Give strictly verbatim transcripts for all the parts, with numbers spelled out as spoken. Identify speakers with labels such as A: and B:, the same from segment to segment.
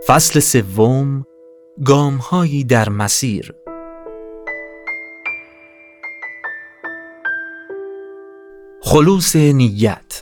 A: فصل سوم، گام‌هایی در مسیر. خلوص نیت.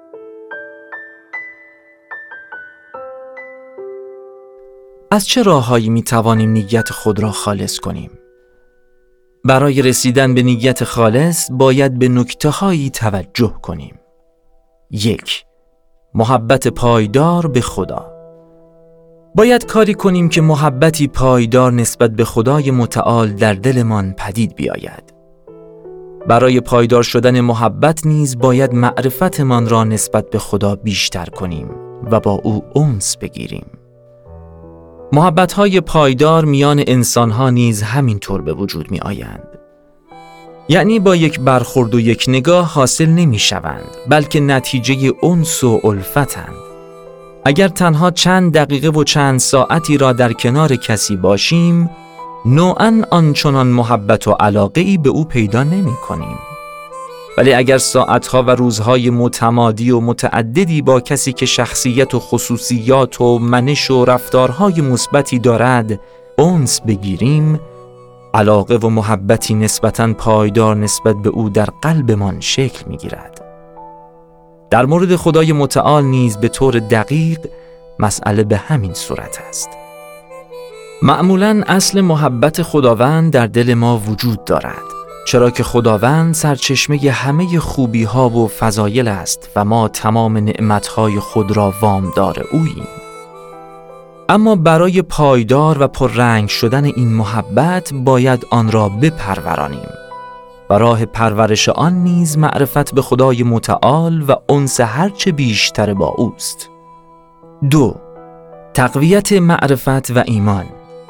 A: از چه راه‌هایی می‌توانیم نیت خود را خالص کنیم؟ برای رسیدن به نیت خالص باید به نکته‌هایی توجه کنیم. یک، محبت پایدار به خدا. باید کاری کنیم که محبتی پایدار نسبت به خدای متعال در دلمان پدید بیاید. برای پایدار شدن محبت نیز باید معرفتمان را نسبت به خدا بیشتر کنیم و با او انس بگیریم. محبت‌های پایدار میان انسان‌ها نیز همینطور به وجود می آیند. یعنی با یک برخورد و یک نگاه حاصل نمی شوند، بلکه نتیجه انس و الفتند. اگر تنها چند دقیقه و چند ساعتی را در کنار کسی باشیم، نوعاً آنچنان محبت و علاقه‌ای به او پیدا نمی کنیم. ولی اگر ساعتها و روزهای متمادی و متعددی با کسی که شخصیت و خصوصیات و منش و رفتارهای مثبتی دارد انس بگیریم، علاقه و محبتی نسبتاً پایدار نسبت به او در قلبمان شکل می گیرد. در مورد خدای متعال نیز به طور دقیق مسئله به همین صورت است. معمولاً اصل محبت خداوند در دل ما وجود دارد، چرا که خداوند سرچشمه همه خوبی ها و فضایل است و ما تمام نعمتهای خود را وامدار اوییم. اما برای پایدار و پررنگ شدن این محبت باید آن را بپرورانیم و راه پرورش آن نیز معرفت به خدای متعال و انس هرچه بیشتر با اوست. دو، تقویت معرفت و ایمان.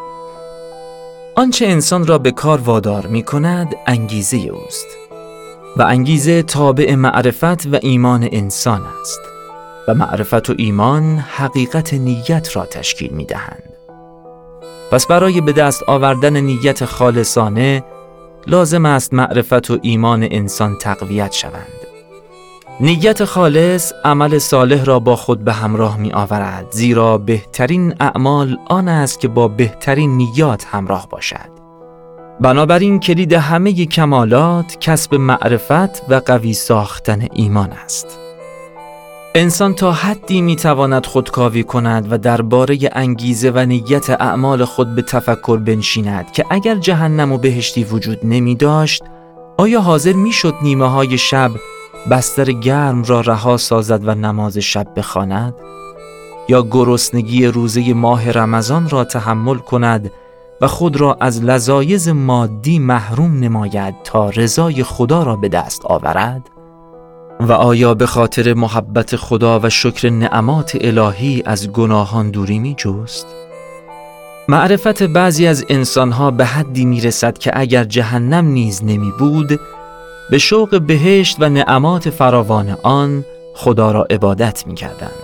A: آنچه انسان را به کار وادار می کند انگیزه اوست و انگیزه تابع معرفت و ایمان انسان است و معرفت و ایمان حقیقت نیت را تشکیل می دهند. پس برای به دست آوردن نیت خالصانه لازم است معرفت و ایمان انسان تقویت شوند. نیت خالص عمل صالح را با خود به همراه می آورد، زیرا بهترین اعمال آن است که با بهترین نیات همراه باشد. بنابراین کلید همه کمالات کسب معرفت و قوی ساختن ایمان است. انسان تا حدی می تواند خودکاوی کند و درباره انگیزه و نیت اعمال خود به تفکر بنشیند که اگر جهنم و بهشتی وجود نمی داشت، آیا حاضر می شد نیمه های شب بستر گرم را رها سازد و نماز شب بخواند؟ یا گرسنگی روزه ماه رمضان را تحمل کند و خود را از لذایذ مادی محروم نماید تا رضای خدا را به دست آورد؟ و آیا به خاطر محبت خدا و شکر نعمات الهی از گناهان دوری می جست؟ معرفت بعضی از انسانها به حدی می رسد که اگر جهنم نیز نمی بود، به شوق بهشت و نعمات فراوان آن خدا را عبادت می کردند.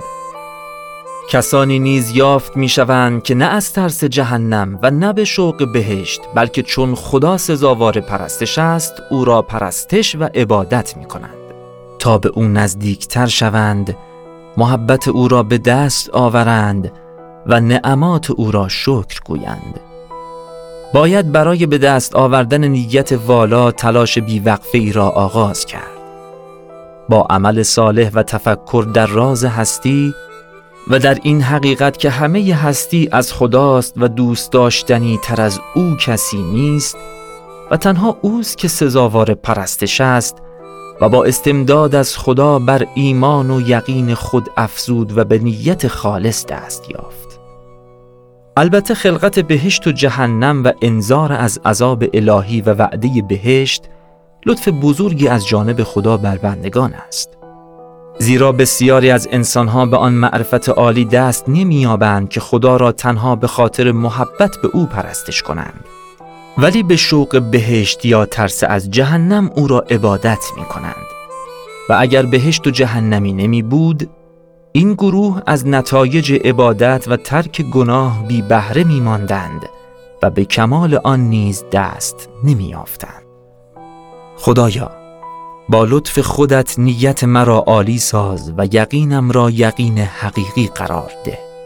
A: کسانی نیز یافت می شوند که نه از ترس جهنم و نه به شوق بهشت، بلکه چون خدا سزاوار پرستش است او را پرستش و عبادت می کنند تا به او نزدیکتر شوند، محبت او را به دست آورند و نعمات او را شکر گویند. باید برای به دست آوردن نیت والا تلاش بیوقفه ای را آغاز کرد. با عمل صالح و تفکر در راز هستی و در این حقیقت که همه هستی از خداست و دوست داشتنی تر از او کسی نیست و تنها اوست که سزاوار پرستش است، و با استمداد از خدا بر ایمان و یقین خود افزود و به نیت خالص دست یافت. البته خلقت بهشت و جهنم و انذار از عذاب الهی و وعده بهشت لطف بزرگی از جانب خدا بر بندگان است، زیرا بسیاری از انسانها به آن معرفت عالی دست نمی‌یابند که خدا را تنها به خاطر محبت به او پرستش کنند، ولی به شوق بهشت یا ترس از جهنم او را عبادت می کنند. و اگر بهشت و جهنمی نمی بود، این گروه از نتایج عبادت و ترک گناه بی بهره می ماندند و به کمال آن نیز دست نمی یافتند. خدایا، با لطف خودت نیت مرا عالی ساز و یقینم را یقین حقیقی قرار ده.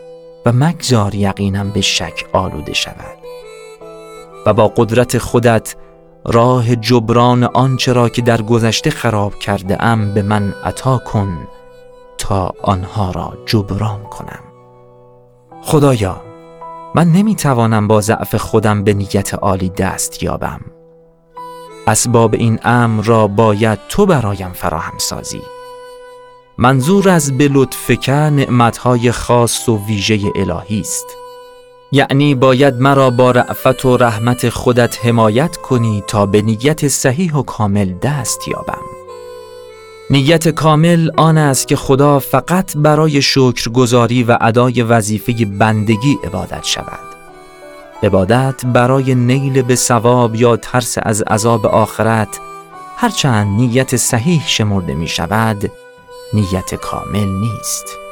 A: و مگذار یقینم به شک آلوده شود. و با قدرت خودت راه جبران آنچه را که در گذشته خراب کرده ام به من عطا کن تا آنها را جبران کنم. خدایا، من نمیتوانم با ضعف خودم به نیت عالی دست یابم. اسباب این امر را باید تو برایم فراهم سازی. منظور از به لطفک نعمتهای خاص و ویژه الهی است. یعنی باید مرا با رأفت و رحمت خودت حمایت کنی تا به نیت صحیح و کامل دست یابم. نیت کامل آن است که خدا فقط برای شکرگزاری و ادای وظیفه بندگی عبادت شود. عبادت برای نیل به ثواب یا ترس از عذاب آخرت، هرچند نیت صحیح شمرده می شود، نیت کامل نیست.